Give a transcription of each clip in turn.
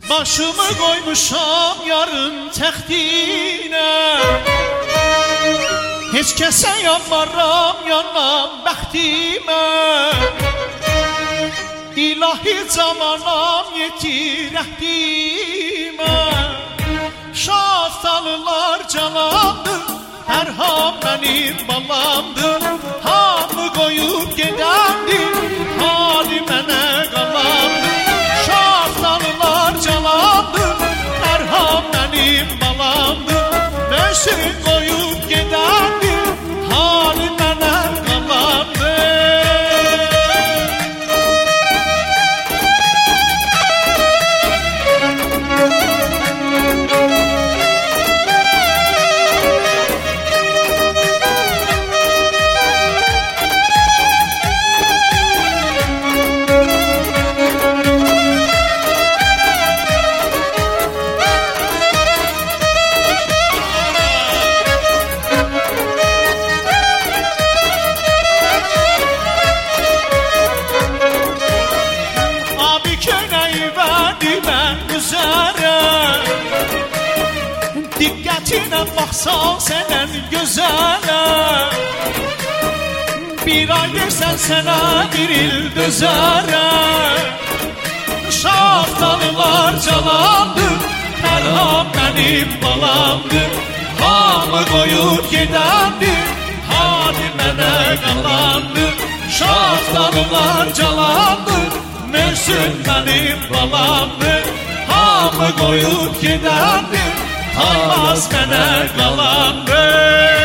Başımı koymuşam yarın təxtinə, heç kəsə yanmaram, yanmam bəxtimə. İlahi camanam yetir əhdimə, şaftalılar calandır, hər ham mənim balamdır. Hamı qoyub gedəndir, hali mənə qalandır. Şaftalılar calandır, hər ham mənim balamdır. Möhsün qoyub gedəndir, hali mənə qalandır. Diqqətinə baxsan sənən gözələ, bir ay versən sənə bir il dözərə. Şaftalılar calandır, hər ham mənim balamdır. Hamı qoyub gedəndir, hali mənə qalandır. Şaftalılar calandır, möhsün mənim balamdır. Hamı qoyub gedəndir, Hamas mənə qalandır.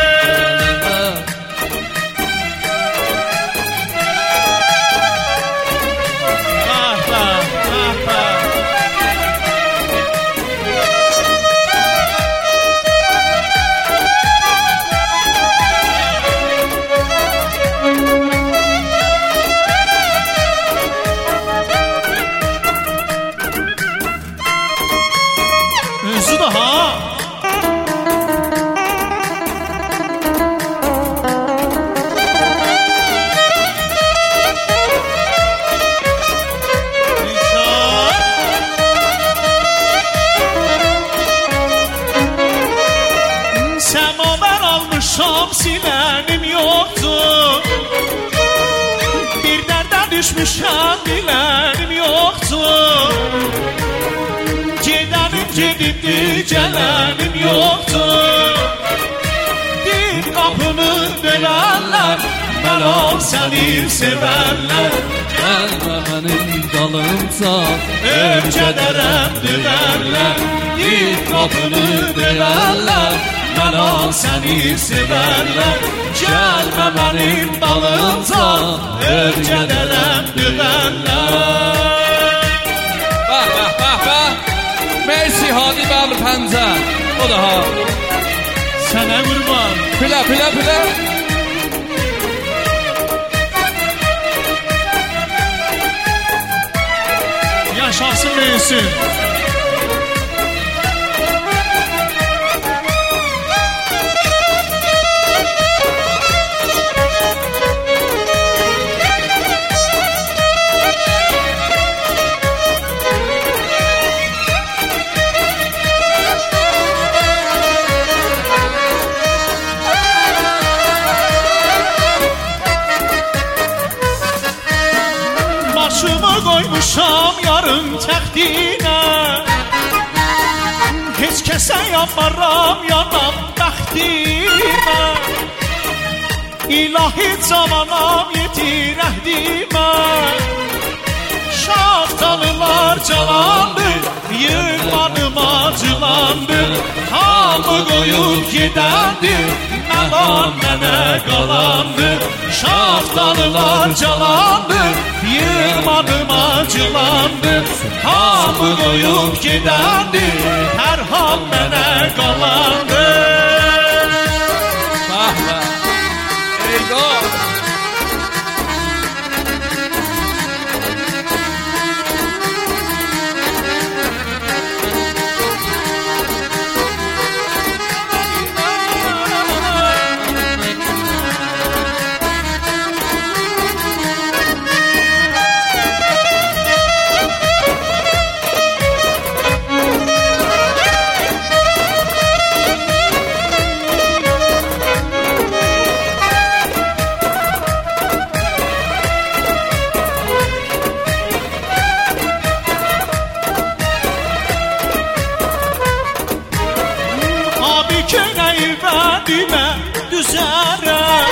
Özü də ha. Səmadan almışam silənim yoxdur, bir dərdə düşmüşəm bilənim yoxdur. Gedənim gedibdir, gələnim yoxdur. Bir qapını dönərlər, mən ol səni sevərlər. Gəlmə mənim dalımca, Öncədərəm dönərlər. Bir qapını dönərlər, mən ol səni sevərlər. Gəlmə mənim dalımca, öncədərəm dönərlər. Bəh, bəh, bəh, bəh. Mersi Hadi Bəbr Pəncə. O da ha. Sənə qurban. Pilə, pilə, pilə. Yaşasın büyüsün. Başımı qoymuşam yarın təxtinə, heç kəsə yanmaram, yanam bəxtimə. İlahi cavanam yetir əhdimə, şaftalılar calandır, yığmanım acılandır. Hamı qoyub gedəndir, məlan mənə qalandır. Şaftalılar calandır, yığmanım acılandır. Hamı qoyub gedəndir, hər hal mənə qalandır. Bəh, bəh. Eyvah. köynəyi vədimə düzərəm.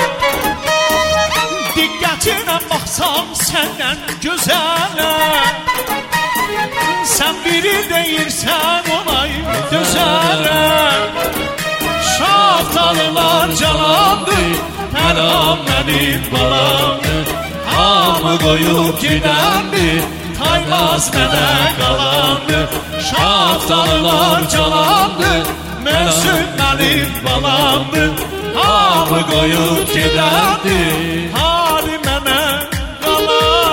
Diqqətinə baxsam səndən gözələm. Sən biri deyirsən olayım dözərəm. Şaftalılar calandır, Pənam mənim balamdır. Hamı qoyub gidəndir, Taymaz mənə qalandır. Şaftalılar calandır, Mövsüm mənim balamdır. Hamı qoyub gidəndir, Hali mənə qalandır.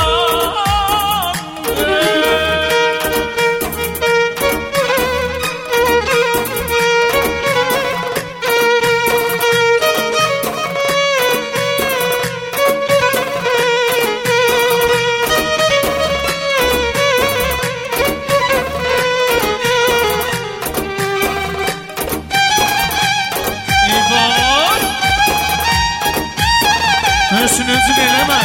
Mövsüm özün eləmə.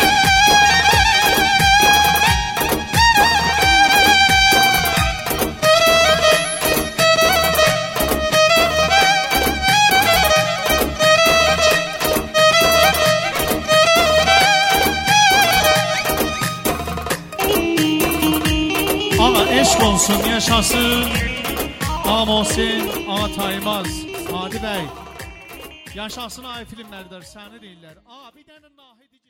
Ağa eşq olsun, yaşasın Ağa Mohsin, Ağa Taymaz, Hadi bəy. Yaşasın ay filmlərdir, səni deyirlər. Bir dənə Nahid